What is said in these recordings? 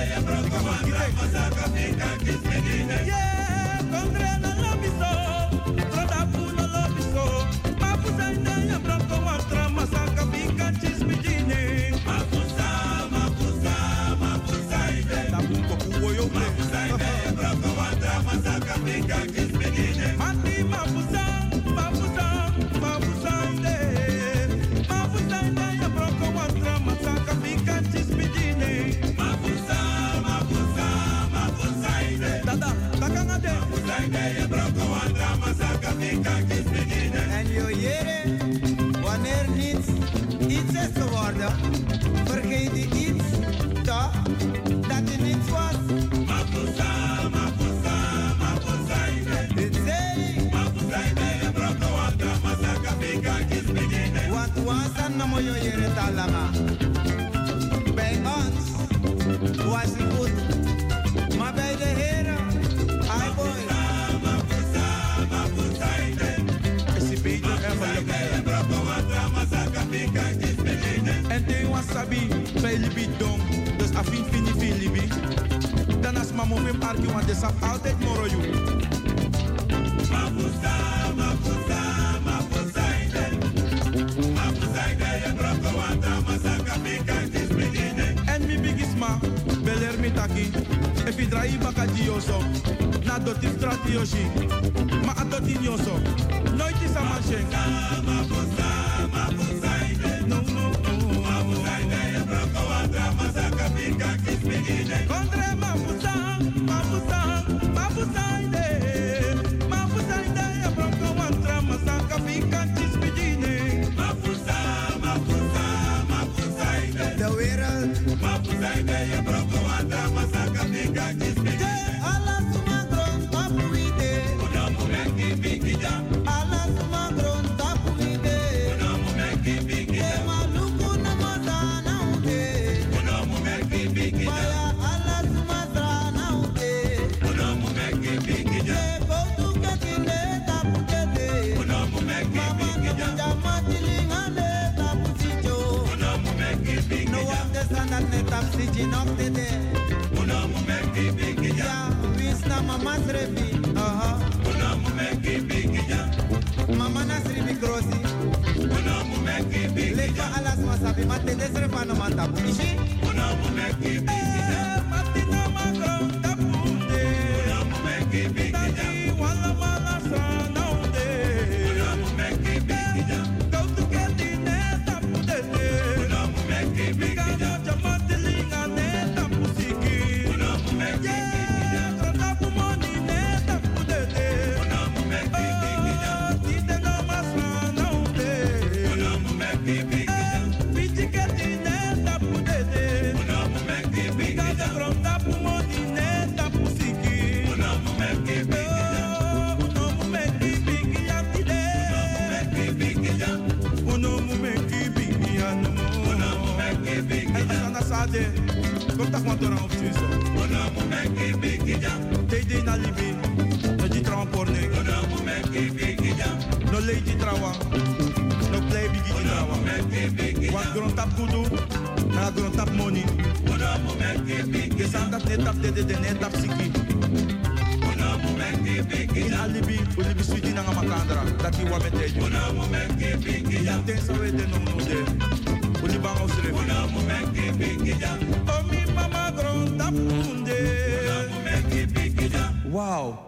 En joh, wanneer iets is geworden, vergeet je iets, toch? Dat je niets was. Want wasan na mo joh talaga. Bij ons was het goed, maar bij de heren, ai boy. En ding was sabi, bij libi dom, dus afin fini libi. Dan als mamo vim arki, want de sap altijd moro you. En mi bigisma, beler mi taki, if you drai baka dioso, na dotif trati yoshi, ma adoti nyoso, nooit is a manchen. Contre mafusang, mafusang, mafusaide, mafusaide, ya bronco wantra masaka fikan chispidine. Mafusang, mafusang, mafusaide. De wereld. Mafusaide, ya bronco wantra masaka fikan chispidine. Alas magron tapuide. Unamu mengi bigida. Alas magron tapuide. Unamu mengi bigida. Maluku na masana ude. Unamu mengi bigida. Mama Srebi, Mama Nasribi Grossi, Leka alas masabi, mate desrepa no mantabu, ishi? Matina magro, tapunde, Tati wala malasa naude, Go to get in it, tapunde, Mikano jamatilinga ne tapusiki, Kom tak want orang optie so. Ona momenti bigida. Tede na libi. No di transporne. Ona momenti bigida. No lady trawa. No play bigida trawa. Want grond tap kudu. Na grond tap money. Ona momenti bigida. Gesanda net tap de net tap siki. Ona momenti bigida. In alibi, ulibi switi na makandra. Dati wa metejo. Ona momenti bigida. Tensa we de no de. Ulibang osre. Ona momenti bigida. Wow.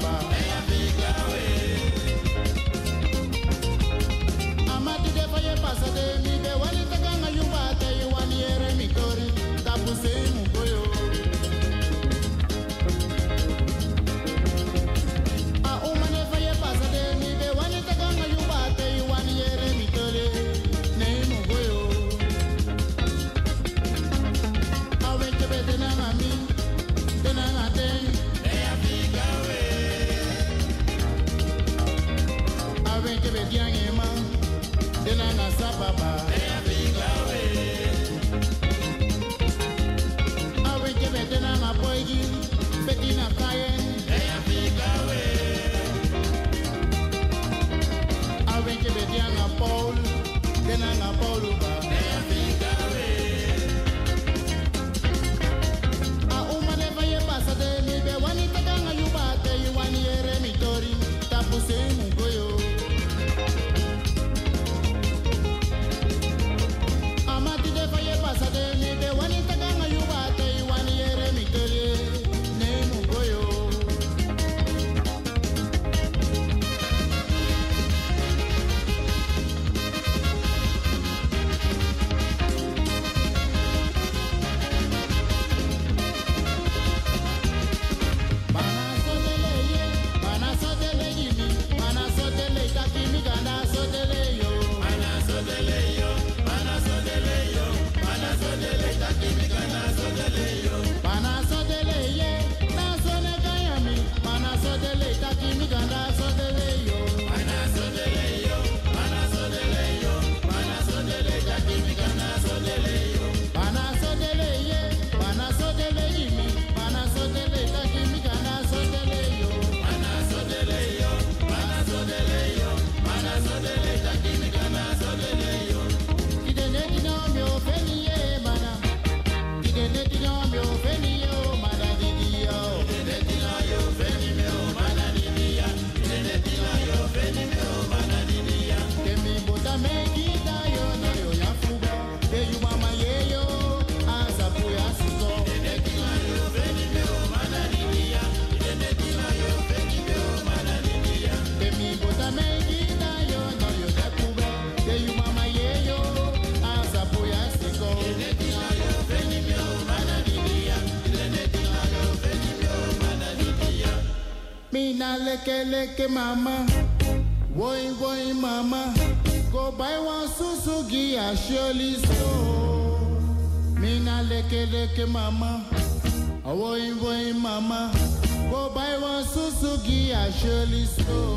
baba. Amati de faye pasade mi be wali takanga yubate yuwani ere mitori tapuse mukoyo. A umane faye pasade mi be wali takanga yubate yuwani ere mitori ne mukoyo. Awe kebe denanga mi denanga ten. Awe kebe diange ma denanga sababa. Awe kebe denanga boygi betina kaye. Awe kebe dianga Paul denanga Pauluba. A umane vaye pasade mi be wani takanga yubate yuwani ere mitori tapuse mugoyo. Amati de faye pasade mi be wani takanga yubate yuwani ere mitori ne mugoyo. Mina leke leke mama, woi woi mama, go buy one Suzuki a surely so. Mina leke leke mama, woi woi mama, go buy one Suzuki a surely so.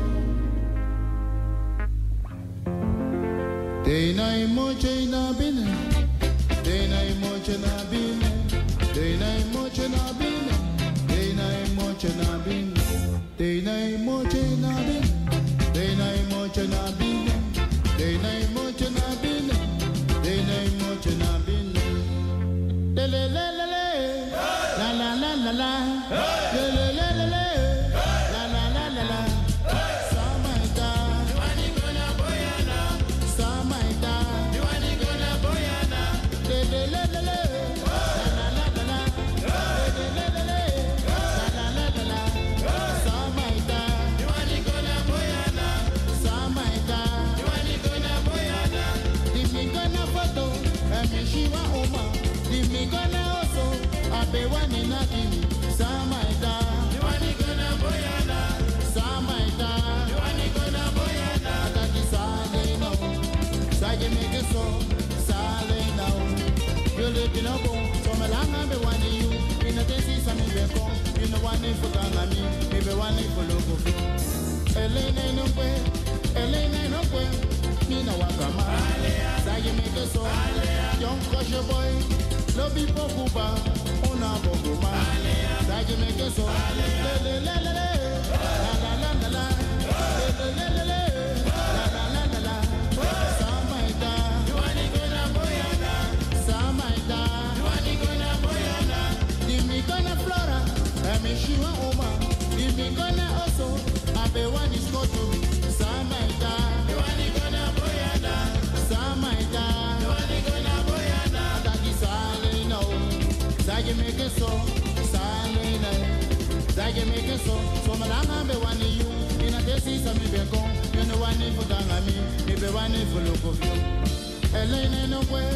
Day night moche na bine, day night moche na bine, day night moche na bine, day night moche na bine. Day night moche na bin, day night moche na bin, day night moche na bin, day night moche na bin. Le le le le le, la la la la la, le le le le le, la la la la la. Samaita, Diwani gonna boyana, Samaita, Diwani gonna boyana. Le le le le le, la la la la la, le le le le, la la la la la. Shiva Oma, Dimi gonna also, Abewani Nakini, Samaita, Diwani gonna boyana, Samaita, Diwani gonna boyana, Ataki Sale now, Sage make it so, Sale now, you live in a bone, so Malanga be one you, in a desi Sami Beko, you know one for Gangami, maybe one for Logo. Elena no way, Elena no way, Nina Wakama, Sage make it so. Young kosher boy, lobby pokuba, ona bokuma. Sage make it so. Le le le le le, la la la la la, le le le le, la la la la la. Samaita, Diwani gonna boyana, Samaita, Diwani gonna boyana. Dimi gonna flora, Shiva Oma. Dimi gonna also, Abewani skotu, Samaita, Diwani gonna boyana, Samaita. Zagi make it so, Salina, Zagi Sage make it so me langa be one you. In a desi sa mi be go. You know one for tanga mi. Me be one for look of you. Elene no way.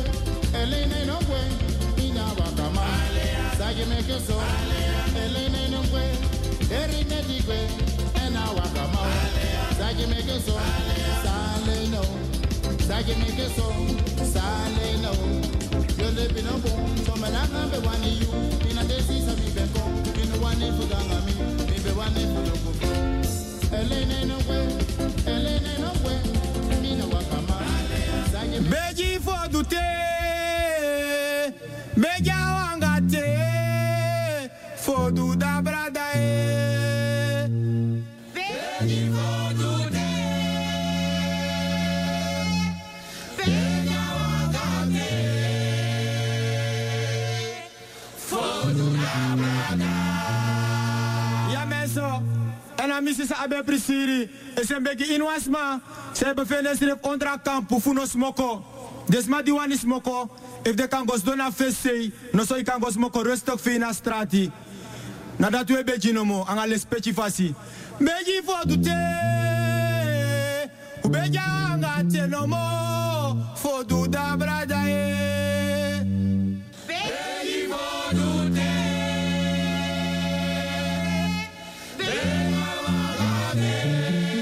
Ina wakama. Sage make it so. Elene no way. Erine digwe. Ena wakama. Sage make it so. Sale no. Sage make it so. Sale no. You live in a boom. So me langa be one you. In a desi sa mi be go. You know one for tanga mi. Me be one for look of you. Elene no way. Ina wakama. Beji for dute, beja wangate, for do da brada Beji for dute, beja wangate, for do da brada. Ja mensen, en dan missen ze abe prisiri, is een beetje inwasma. Ze hebben veel strip onder kampu funo smoko. Dus maar die one is smoko. If de kan gos dona fesse, no so kan gos smoko rustig fina strati. Nadat we beji no mo, anga les peci fasi. Beji for du te, u beja anga te no mo, for du da brada e. Beji for du te, beja anga te.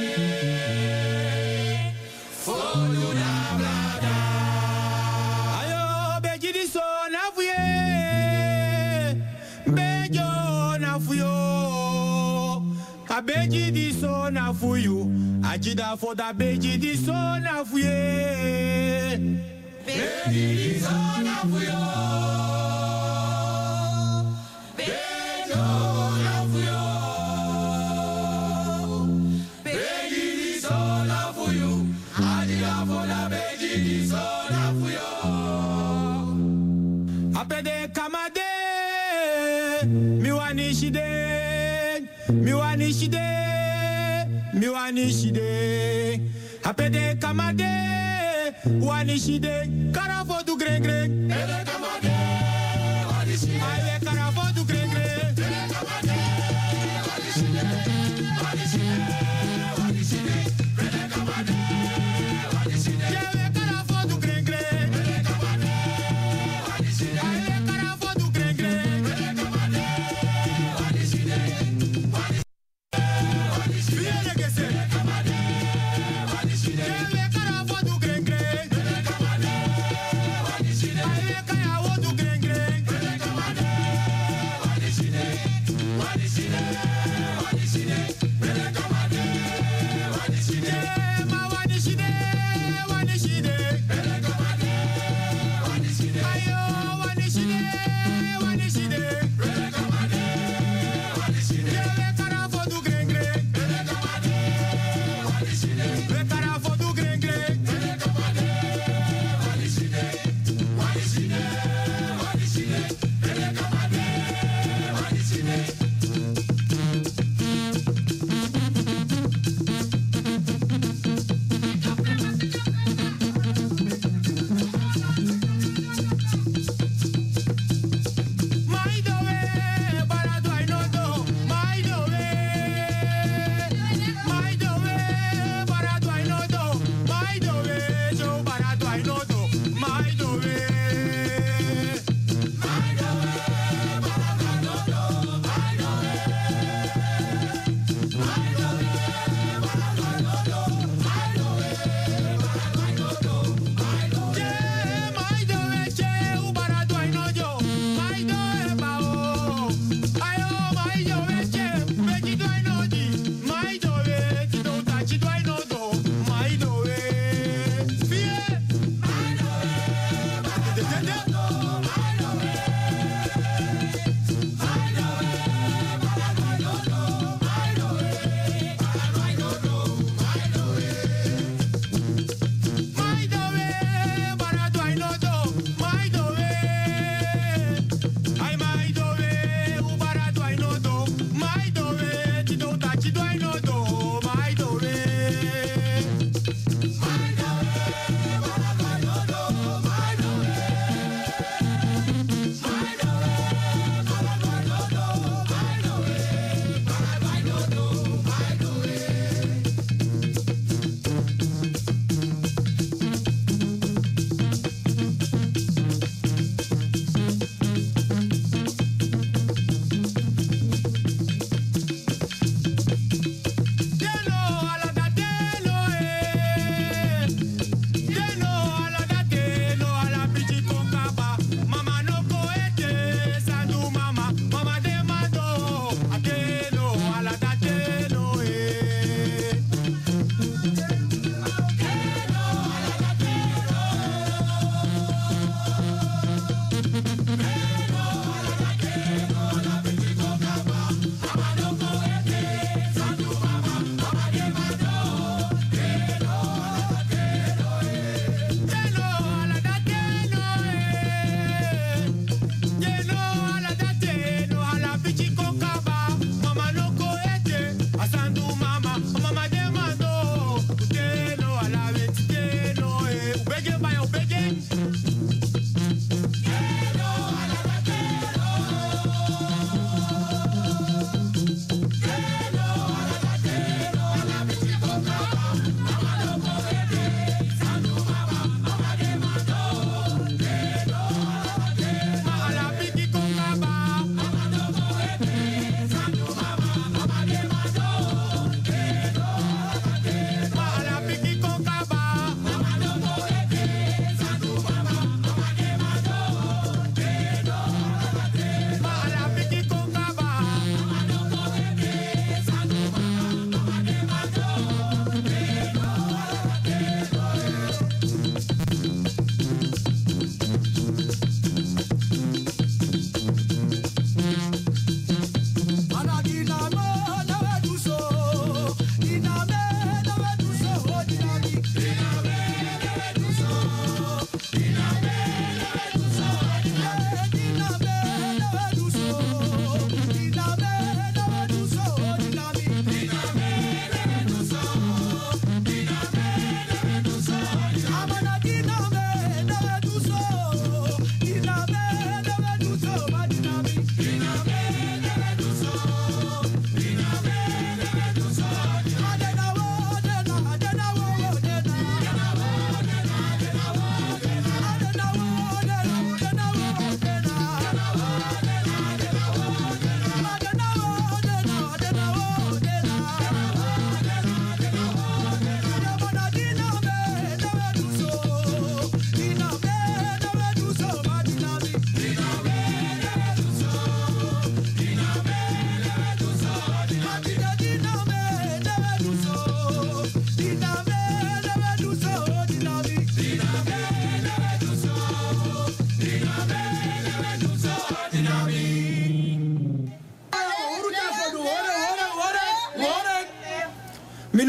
Beji di so na fuyu, ajida for da beji di so na fuye. Beji di so na fuyo, bejo na fuyo. Beji di so na fuyu, ajida for da beji di so na fuyo. Apede kamade, mi wanishide, apede kamade, wanishide, karafo du greng greng, ede kamade, wanishide, aye karafo du greng greng, ede kamade, wanishide, ede kamade, wanishide, aye karafo du greng greng, ede kamade, wanishide, aye karafo du greng greng, ede kamade, wanishide. I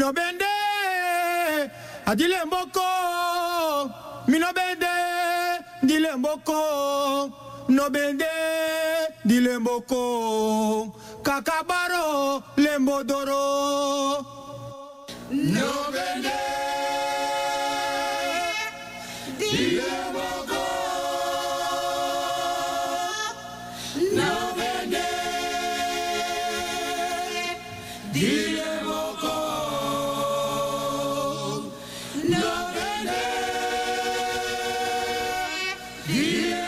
no bende adile mboko mi no bende dile mboko no bende dile mboko kakabaro lembodoro no bende dile mboko no bende dile mboko no bende dile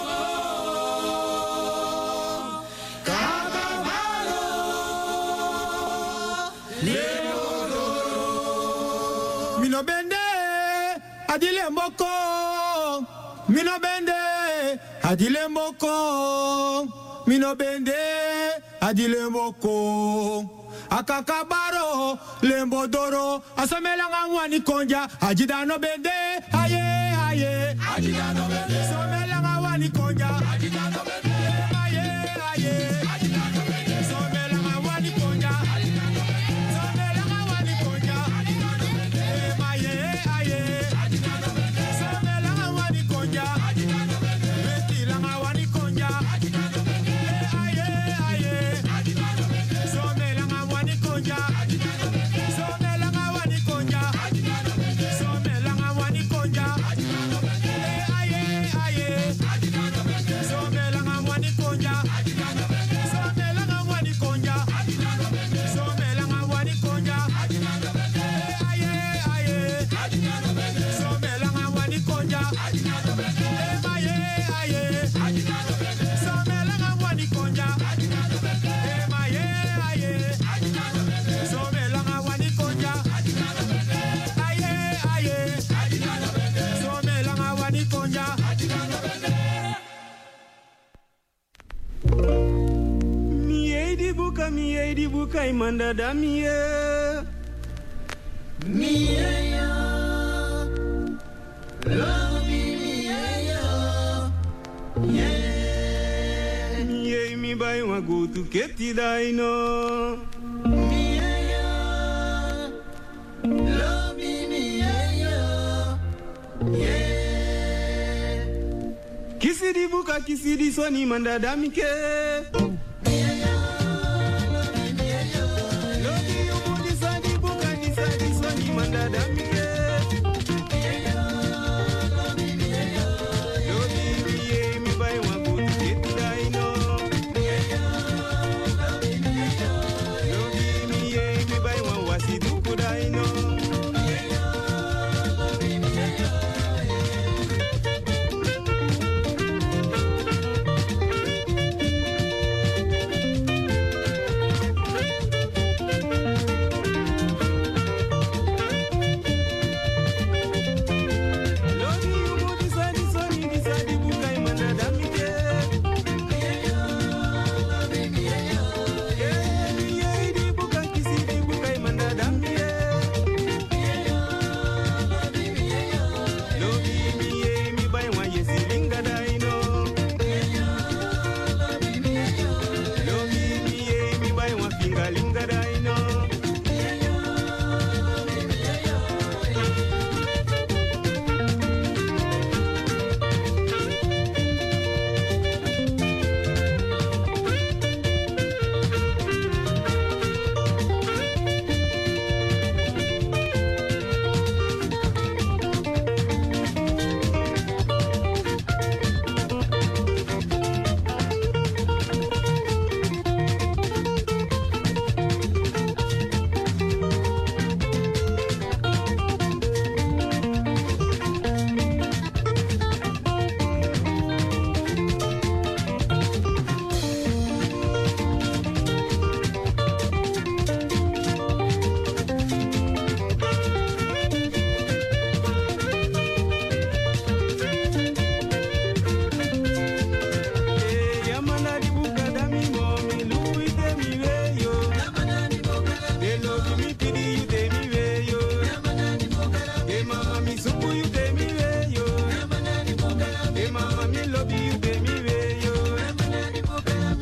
Mino bende adile mboko Mino bende adile mboko Mino bende adile mboko Akakabaro lembodoro Asomelanga wani konja Ajida no bende aye aye Ajida no bende Somelanga wani konja Ajida no bende aye aye Ajida no bende Somelanga wani konja Ajida no bende Somelanga wani konja Ajida no bende aye aye Ajida no bende Somelanga wani konja Ajida no bende Betilanga wani konja Ajida no bende aye aye Ajida no bende Somelanga wani konja Ajida no bende Somelanga wani konja Ajida no bende Somelanga wani konja Ajida no bende aye aye Ajida no bende Somelanga wani konja Ajida no bende Somelanga wani konja Ajida no bende Somelanga wani konja Ajida no bende aye aye Ajida no bende Somelanga wani konja Ajida no bende aye aye Ajida no bende Somelanga wani konja Ajida no bende aye aye Ajida no bende Somelanga wani konja Ajida no bende aye aye Ajida no bende Somelanga wani konja Ajida no bende mi di buka imanda da miye yo lobi miye yo yeah miye mi bai wa go to keti dai no miye yo lobi miye yo yeah kisi di buka kisi di soni manda da mike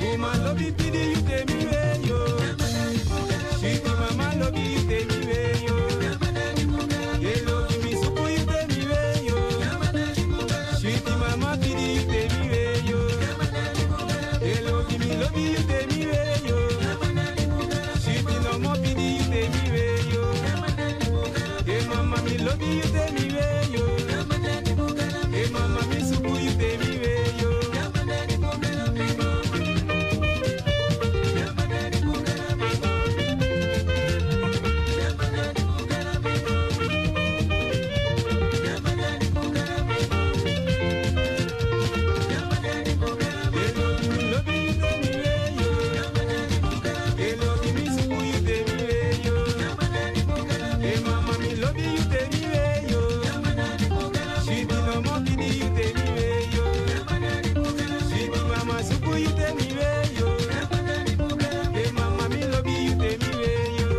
Baby, you take me away, yo. Sweetie mama, love you, take me away, yo. you tell me where yo. Hey mama me love you tell me where yo.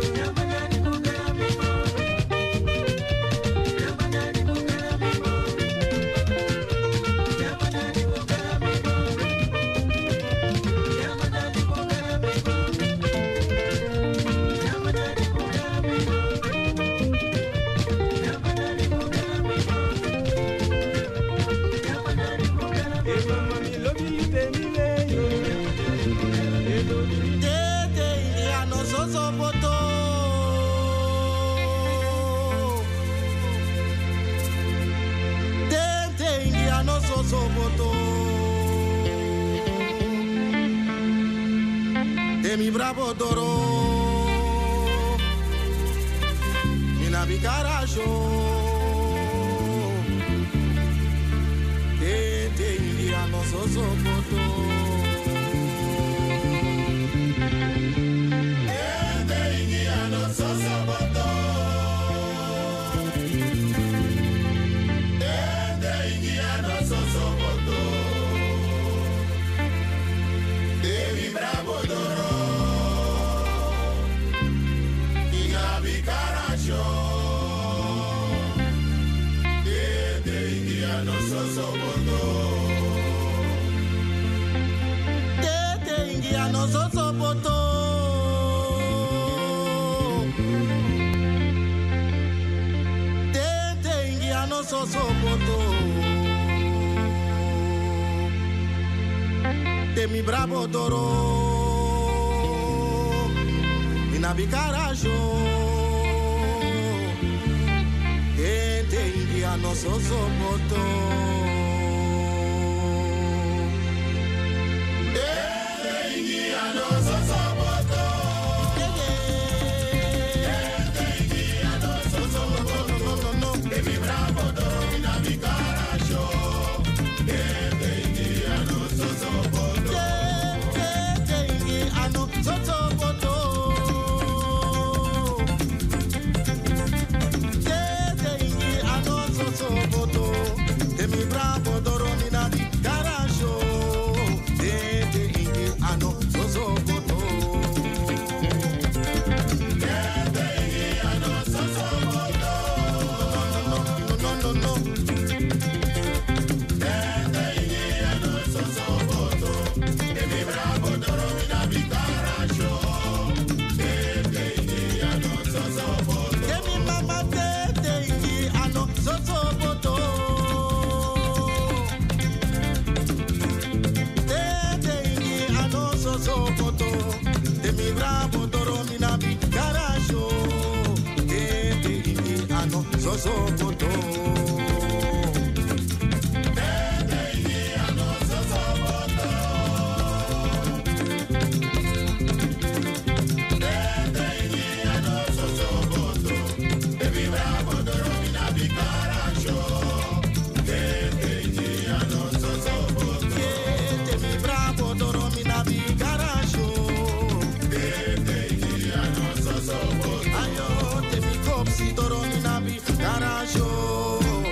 Mi bravo doro, mi navigarajo, te india no so poto, te india no so poto, te india no so poto, mi bravo doro. Mi bravo doro, mi navigarajo, te india no sopoto. Ayo, te mi copsi doro mi nabi garajo.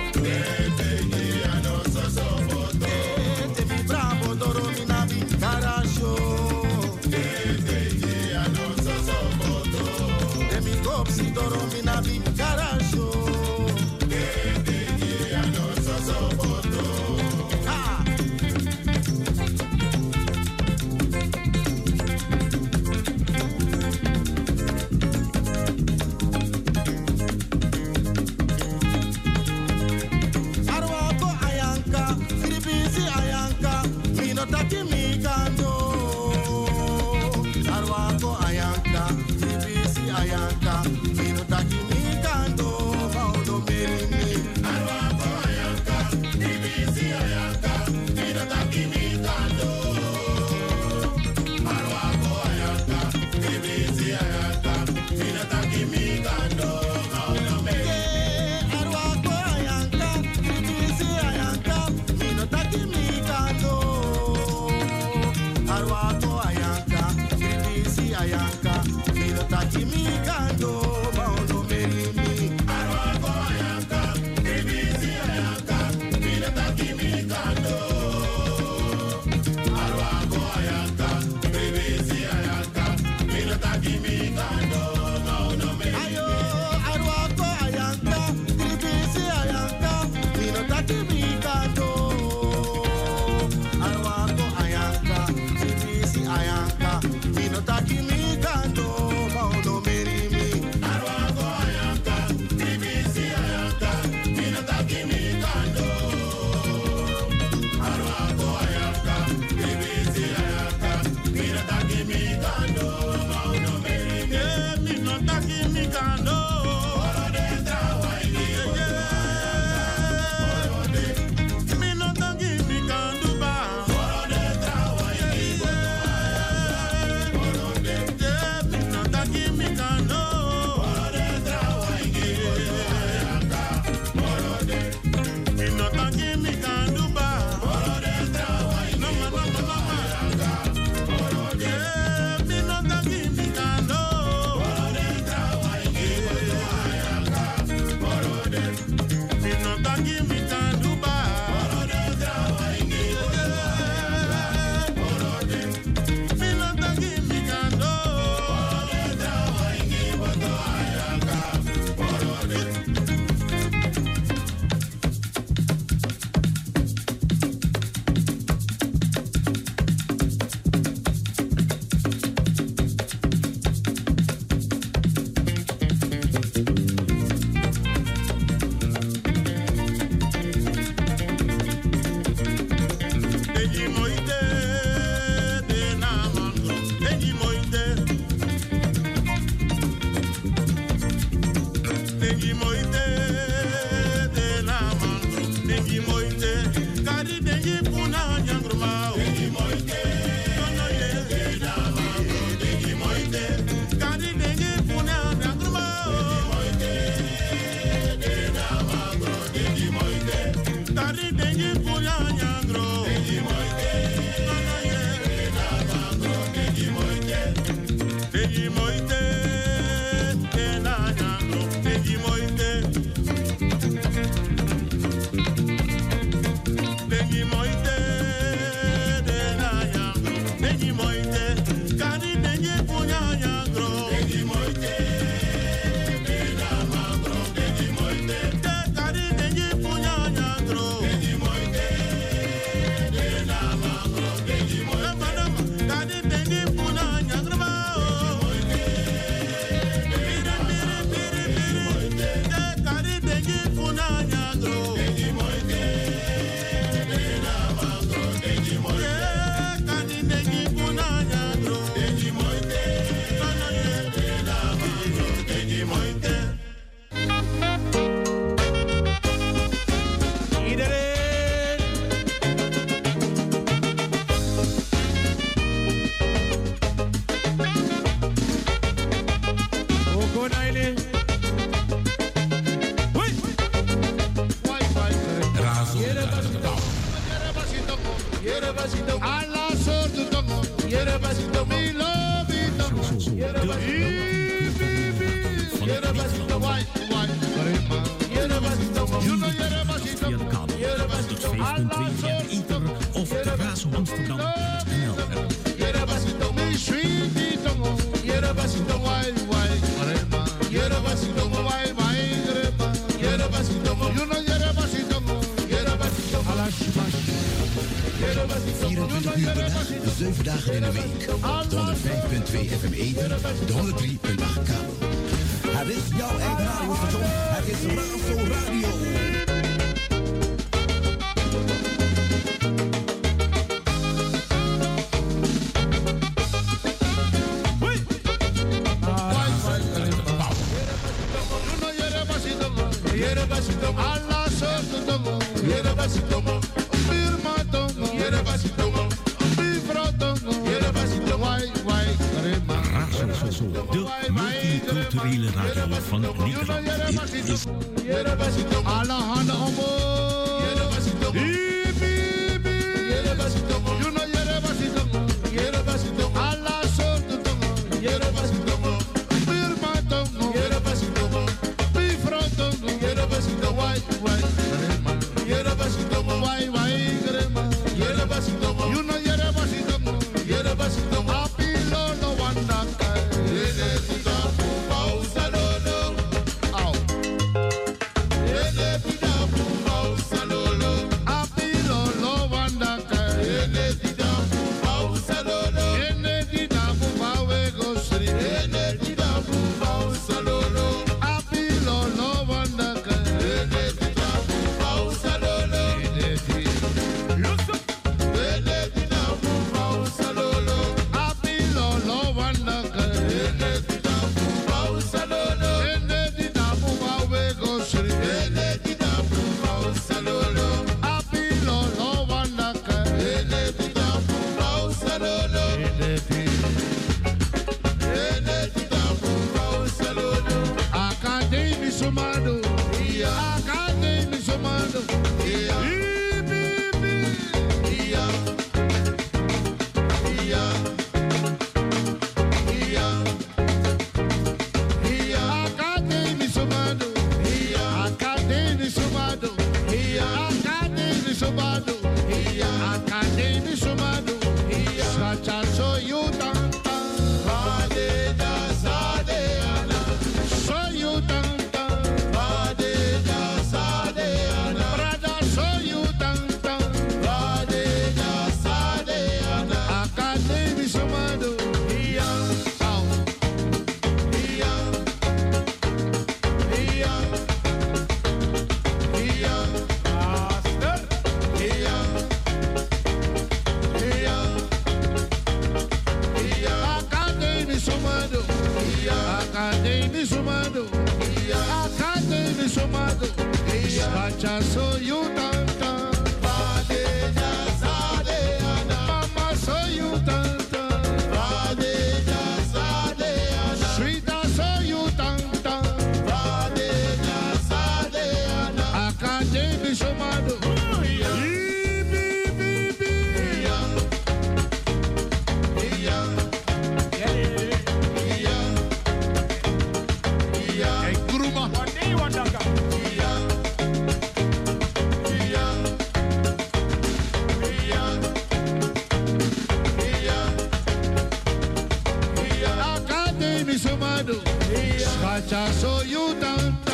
Wacha so you tanta.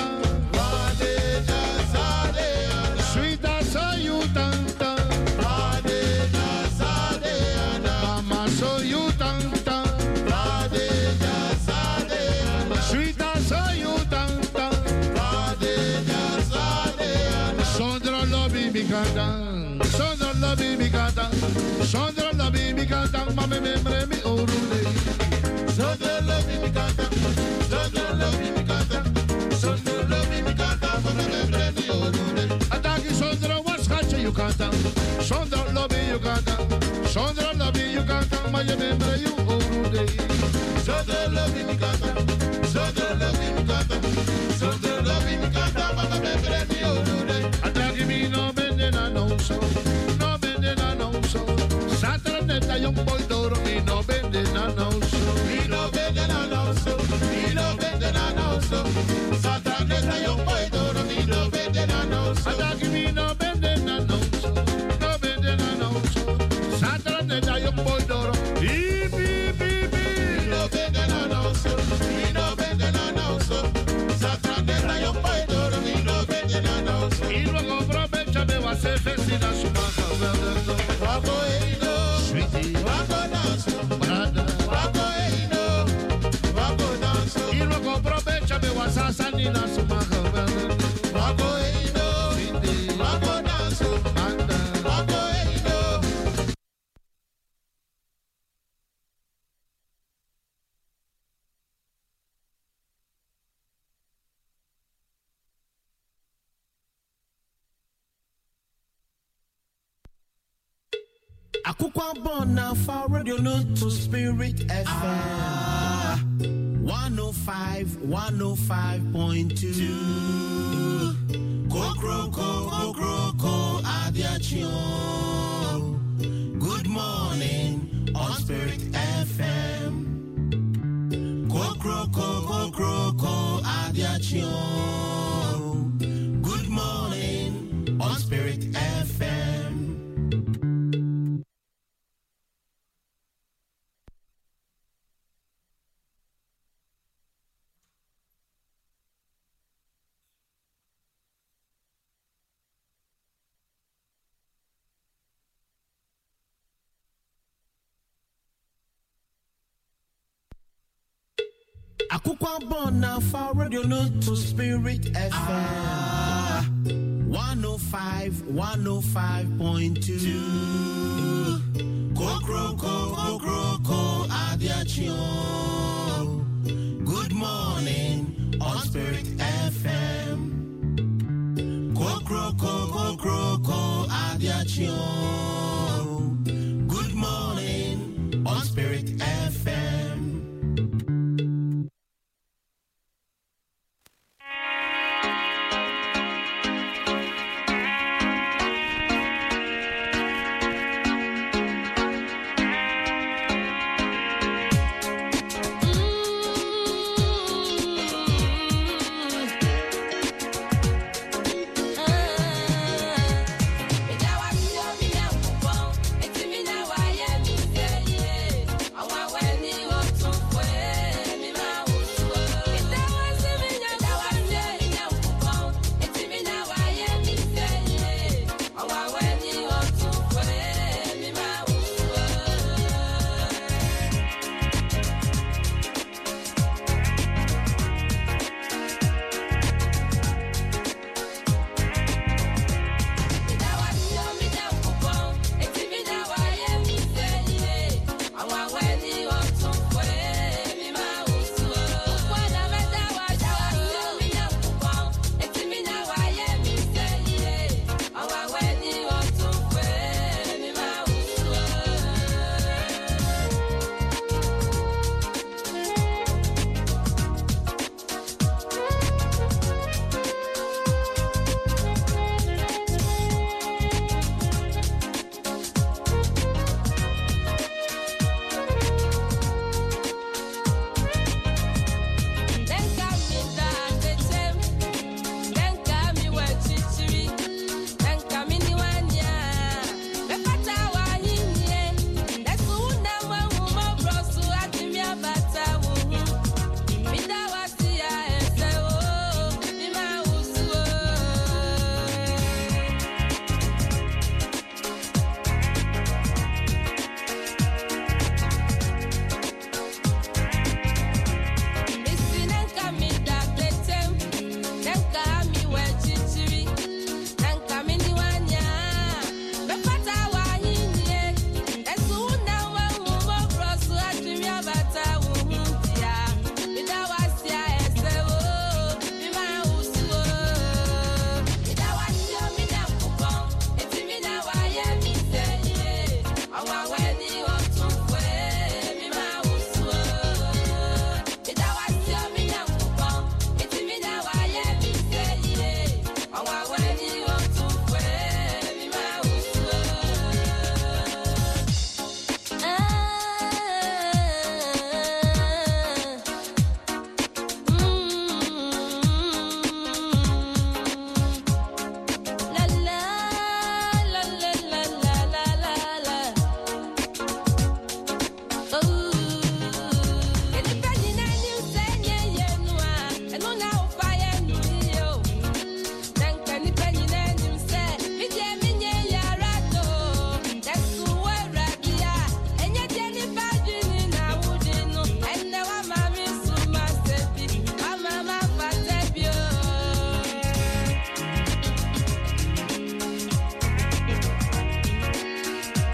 Sweet I saw you tanta. Mama so you tanta. Sweet I saw you tanta. Sondra lobby mi canta. Sondra lobby mi canta. Sondra lobby mi canta. Mame membre mi orude. Sondra lobby mi canta. Sondra lobby mi canta. Sondra lobby mi canta. Mame membre mi orude. Ataki Sondra was catch you canta. Sondra lobby you canta. Sondra lobby you canta. Mame membre you orude. Sondra lobby mi canta. Sondra lobby mi canta. Sondra lobby mi canta. Mame membre mi orude. Ataki mi no bende na no so. No bende na no so. Satraneta yung boy doro mi no bende na no so. Mi no bende na no so. Mi no bende na no so. Satraneta yung boy doro mi no bende na no so. Ataki mi no bende na no so. No bende na no so. Satraneta yung boy doro. Beep beep beep beep. Mi no bende na no so. Mi no bende na no so. Satraneta yung boy doro mi no bende na no so. Y luego aprovecha me va a hacer festina su baja verdad. Wako eino, sweetie, wako danso, brada, wako eino, wako danso. Y luego aprovecha me va a hacer nina su baja verdad. Wako eino, sweetie, wako danso, brada, wako eino. Akukwa bona for radio no to Spirit FM 105.2 Kokroko Adiachio. Good morning on Spirit FM. Kokroko Adiachio. Good morning on Spirit FM. Akukwa bona for radio no to Spirit FM 105.2